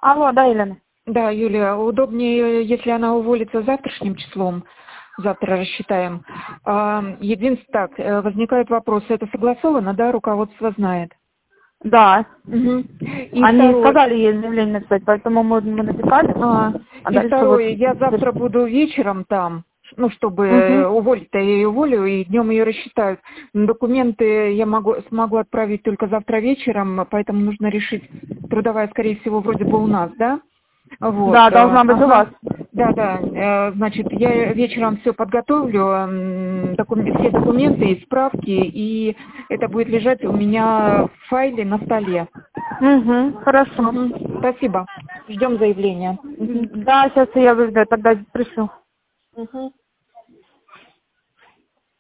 Алло, да, Елена? Да, Юлия, удобнее, если она уволится завтрашним числом. Завтра рассчитаем. Единственное, так, возникает вопрос, это согласовано, да, руководство знает? Да. Угу. И Они второе, сказали ей заявление написать, поэтому мы написали. и Дальше вот... второе, я завтра буду вечером там, ну, чтобы Угу. уволить-то я ее уволю, и днем ее рассчитают. Но документы я смогу отправить только завтра вечером, поэтому нужно решить. Трудовая, скорее всего, вроде бы у нас, да? Вот, Да, должна быть у ага. вас. Да, значит, я вечером все подготовлю, все документы и справки, и это будет лежать у меня в файле на столе. Угу, хорошо. Спасибо. Ждем заявления. Да, сейчас я тогда пришлю.